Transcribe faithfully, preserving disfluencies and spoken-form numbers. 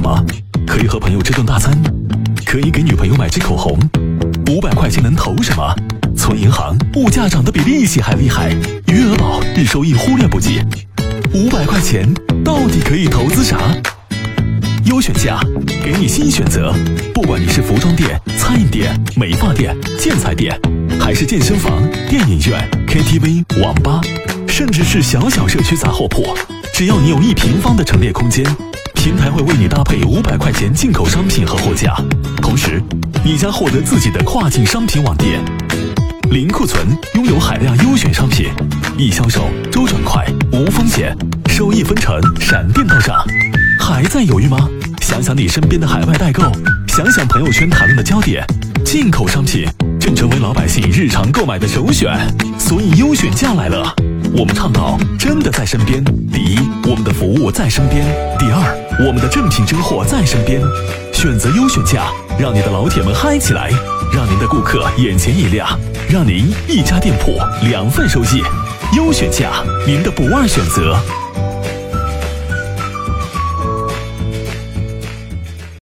么？可以和朋友吃顿大餐，可以给女朋友买支口红。五百块钱能投什么？存银行，物价涨得比利息还厉害，余额宝日收益忽略不计。五百块钱到底可以投资啥？优选价给你新选择，不管你是服装店、餐饮店、美发店、建材店，还是健身房、电影院、K T V、网吧，甚至是小小社区杂货铺，只要你有一平方的陈列空间，平台会为你搭配五百块钱进口商品和货架，同时你将获得自己的跨境商品网店，零库存，拥有海量优选商品，易销售，周转快，无风险，收益分成，闪电到账。还在犹豫吗？想想你身边的海外代购，想想朋友圈谈论的焦点，进口商品正成为老百姓日常购买的首选。所以优选价来了，我们倡导真的在身边。第一，我们的服务在身边；第二，我们的正品真货在身边。选择优选价，让你的老铁们嗨起来，让您的顾客眼前一亮，让您一家店铺两份收益。优选价，您的不二选择。